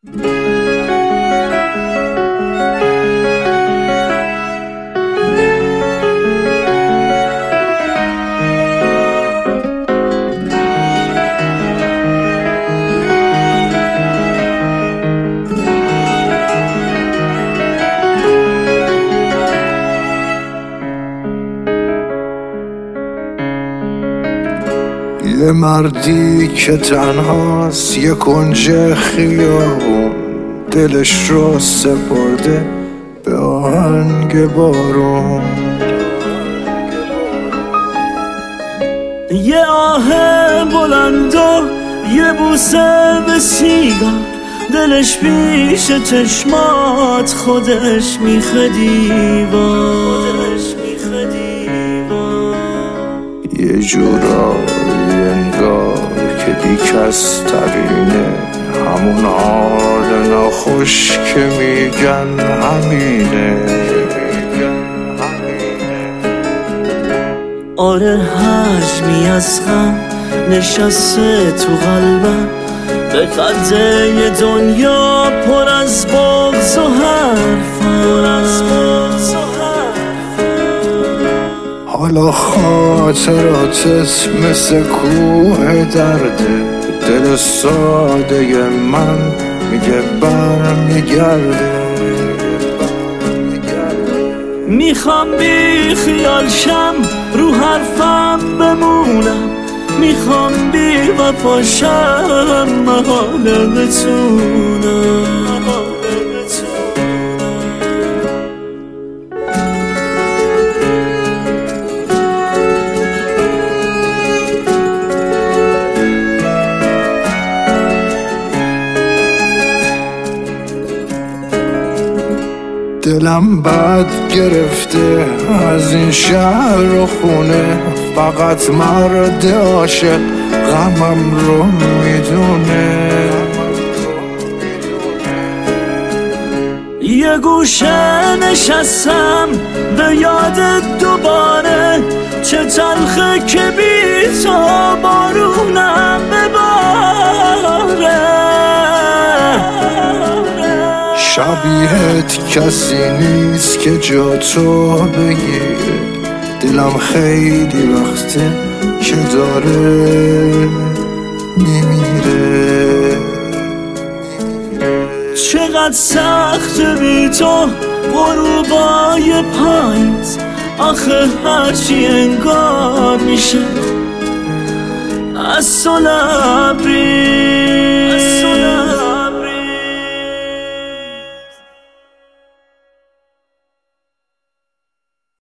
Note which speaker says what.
Speaker 1: یه مردی که تنهاست یه کنج خیابون، دلش رو سپرده به آهنگ بارون.
Speaker 2: یه آه بلند و یه بوسه به سیگار، دلش پیش چشمات خودش میخه دیوار.
Speaker 1: یه جورایی انگار که بیکس ترینه، همون حال ناخوش که میگن همینه.
Speaker 2: آره حجمی از غم نشسته تو قلبم، به قدر دنیا پر از بغض و حرفم.
Speaker 1: حالا خاطراتت مثل کوه درده، دل ساده من میگه برمیگرده.
Speaker 2: میخوام بی خیال شم رو حرفم بمونم، میخوام بی وفاشم محاله بتونم.
Speaker 1: دلم بد گرفته از این شهر و خونه، فقط مرد عاشق غمم رو میدونه.
Speaker 2: یه گوشه نشستم به یادت دوباره، چه تلخه که بی تو بارونم بباره.
Speaker 1: شبیهت کسی نیست که جا تو بگیره، دلم خیلی وقته که داره میمیره.
Speaker 2: چقدر سخت بی تو غروبای پاییز، آخه هرچی انگار میشه از تو لبریز.